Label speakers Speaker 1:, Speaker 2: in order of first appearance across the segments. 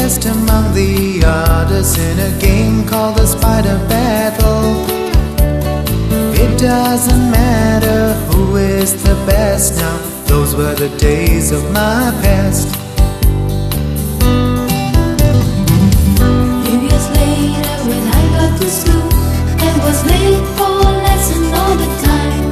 Speaker 1: best among the others in a game called the Spider Battle. It doesn't matter who is the best now, those were the days of my past.
Speaker 2: Few years later when I got to school, I was late for lesson all the time.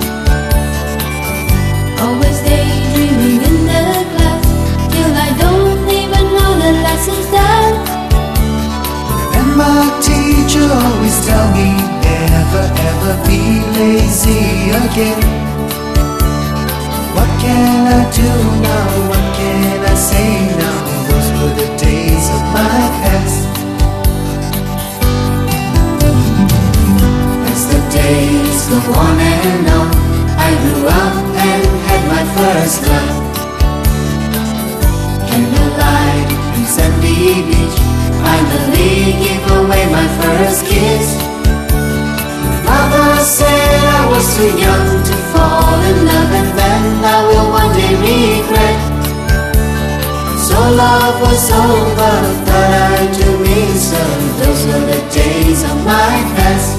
Speaker 2: Always daydreaming in the class, till I don't even know the lesson's done.
Speaker 1: And my teacher always tell me, never ever be lazy again. What can I do now? What can I say now? Those were the days of my past.
Speaker 2: As the days go on and on, I grew up and had my first love. Candlelight and sandy beach finally gave away my first kiss. Mother said I was too young to fall in love, and then I will one day regret. So love was over, thought I to miss her. Those were the days of my past.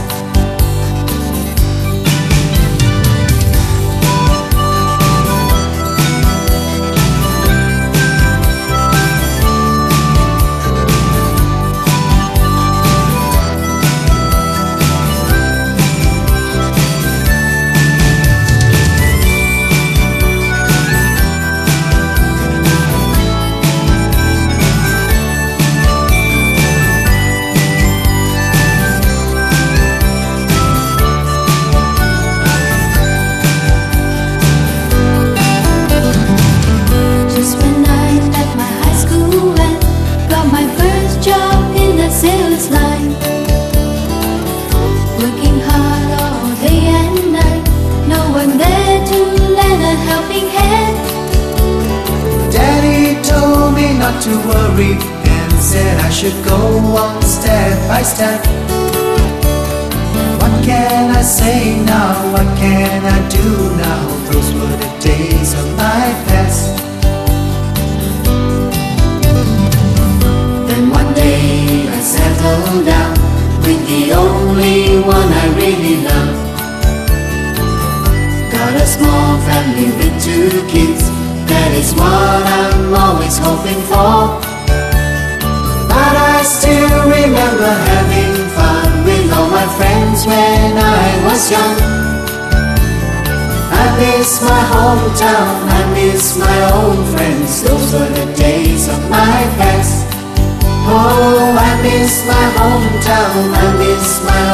Speaker 2: Working hard all day and night, no one there to lend a helping hand.
Speaker 1: Daddy told me not to worry and said I should go on step by step. What can I say now? What can I do now? Those were the days of my past.
Speaker 2: Then one day I settled down with the only one I really love. Got a small family with 2 kids, that is what I'm always hoping for. But I still remember having fun with all my friends when I was young. I miss my hometown, I miss my old friends. Those were the days of my past. Oh, I miss my hometown, I miss my